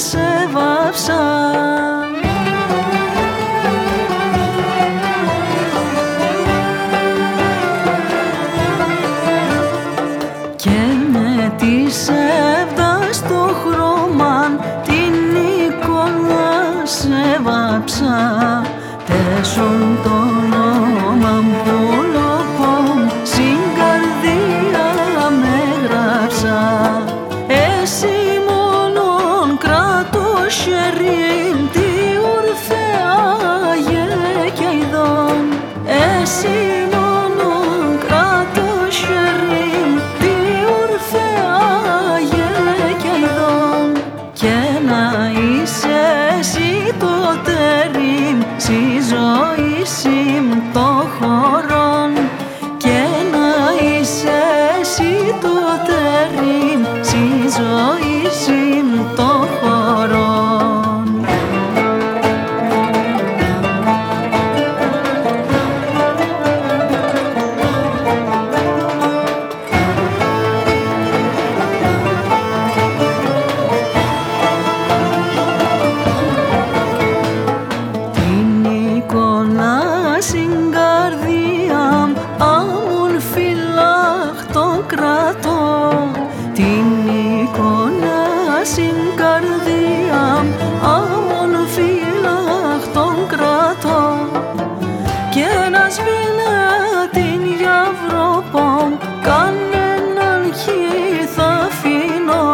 σε βάψα. Και με τη σέβδα στο χρώμα την εικόνα σε βάψα. Τέσσον το όνομα που λοπώ στην καρδία με γράψα. Εσύ μόνον κράτω χέριν τι ορφέα γεκαιδόν. Εσύ μόνον κράτω χέριν τι ορφέα γεκαιδόν. Και να είσαι εσύ το τέριμ στη ζωή συμ το χωρών. Και να είσαι εσύ το τέριμ στη ζωή συμ το χωρών. Την εικόνα στην καρδία άμουν φυλάχτον κρατώ. Την εικόνα στην καρδία άμον φυλάχτον κρατώ. Και να σβήνε την γιαυροπόμ κανέναν χι θα αφήνω.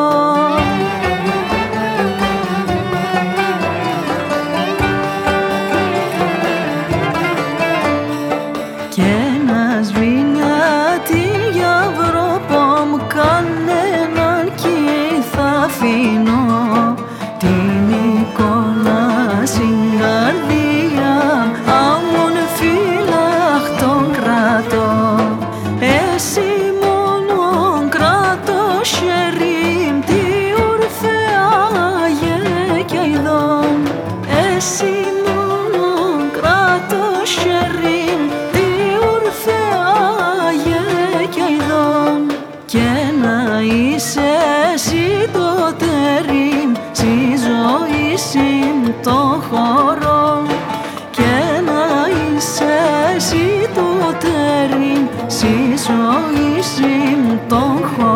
Και να σβήνε την γιαυροπόμ κανέναν κι θα αφήνω. Την εικόνα στην καρδία άμον φυλάχτον κρατώ. Εσύ μόνον κράτω χέριν τι ορφέα γεκαιδόν. Εσύ μόνον κράτω χέριν τι ορφέα γεκαιδόν. Και να είσαι εσύ το τέριμ στη ζωή συμ το χωρών. Και να είσαι εσύ το τέριμ στη ζωή συμ το χωρών.